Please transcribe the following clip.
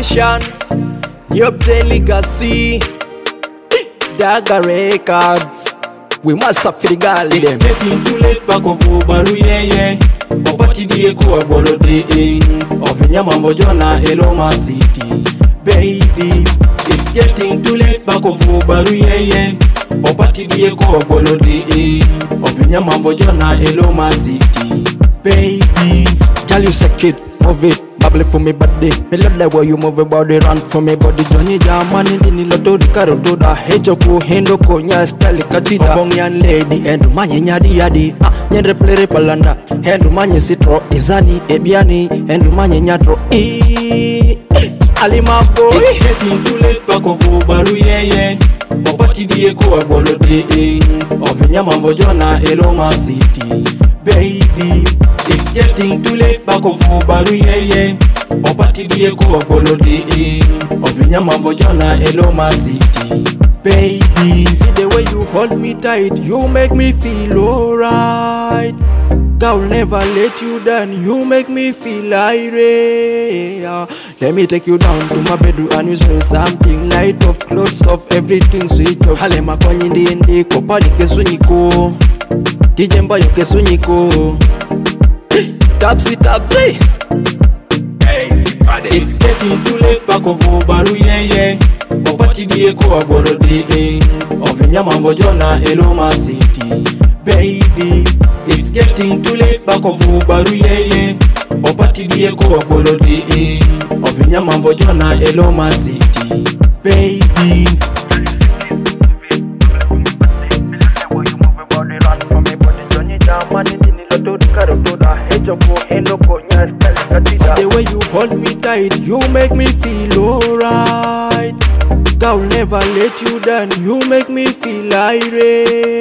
Nation, Nyobte Legacy, Daga Records. We must have the girl them. It's getting too late back of Ubaru, yeah. Opati die kuwa bolo de Ovinyama mvojona Eloma City, baby. It's getting too late back of Ubaru, yeah. Opati die kuwa bolo de Ovinyama mvojona Eloma City, baby. Girl, you say kid, move it, bubble for me body. Me love the way you move your body, run for me body. Johnny Jamani dini loto di karo doda. Hejoku hendoko nya style kachita. Obong yan lady, endu manye nyadi yadi. Nyendre plere palanda, endu manye sitro izani ebiani, endu manye nyatro Alima boy. It's getting too late back of Ubaru, yeah. Opati die kuwa bolo de Ovinyama mvojona Eloma City, baby. It's getting too late back of Ubaru, yeah. Opati die kuwa bolo de Ovinyama mvojona Eloma City, baby. See the way you hold me tight, you make me feel alright. God will never let you down, you make me feel irate. Let me take you down to my bedroom and you show something light of clothes of everything sweet of Halema kwenye ndi kopadi kesunyiko Kijemba yo kesunyiko Tapsi It's getting too late back of Ubaru, yeah. Opati die kuwa bolo de Ovinyama mvojona Eloma City, baby. It's getting too late back of Ubaru, yeah. Opati die kuwa bolo de Ovinyama mvojona Eloma City, baby. See the way you hold me tight, you make me feel alright. God will never let you down, you make me feel irate.